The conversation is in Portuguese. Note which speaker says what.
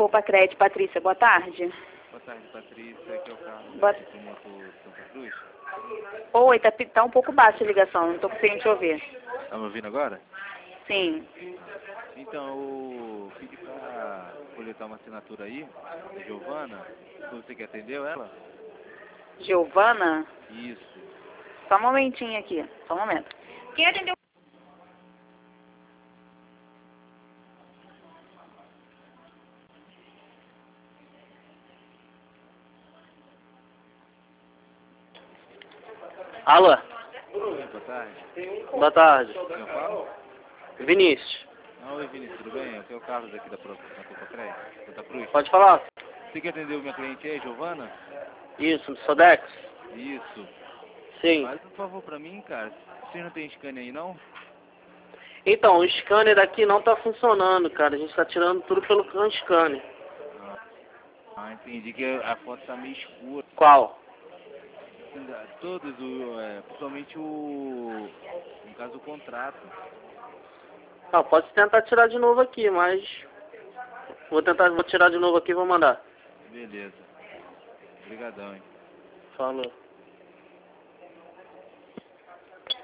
Speaker 1: Poupa Crédito, Patrícia, boa tarde.
Speaker 2: Boa tarde, Patrícia. Aqui é o Carlos
Speaker 1: Boa...
Speaker 2: do Moto Santa Cruz.
Speaker 1: Oi, tá um pouco baixa a ligação, não tô conseguindo te ouvir.
Speaker 2: Tá me ouvindo agora?
Speaker 1: Sim.
Speaker 2: Então, eu pedi pra coletar uma assinatura aí, da Giovana. Você que atendeu ela?
Speaker 1: Giovana?
Speaker 2: Isso.
Speaker 1: Só um momentinho aqui, só um momento. Quem atendeu?
Speaker 3: Alô?
Speaker 2: Oi, boa tarde.
Speaker 3: Boa tarde.
Speaker 2: Quem fala?
Speaker 3: Vinícius.
Speaker 2: Oi, Vinícius, tudo bem? Aqui é o Carlos aqui da Poupa Crédito, Santa Cruz.
Speaker 3: Pode falar?
Speaker 2: Você que atendeu minha cliente aí, Giovana?
Speaker 3: Isso, do Sodex?
Speaker 2: Isso.
Speaker 3: Sim.
Speaker 2: Faz um favor pra mim, cara. Vocês não tem scanner aí, não?
Speaker 3: Então, o scanner aqui não tá funcionando, cara. A gente tá tirando tudo pelo scanner.
Speaker 2: Entendi que a foto tá meio escura.
Speaker 3: Qual?
Speaker 2: Todos, principalmente no caso, o contrato.
Speaker 3: Ah, pode tentar tirar de novo aqui, mas... Vou tirar de novo aqui e vou mandar.
Speaker 2: Beleza. Obrigadão, hein.
Speaker 3: Falou.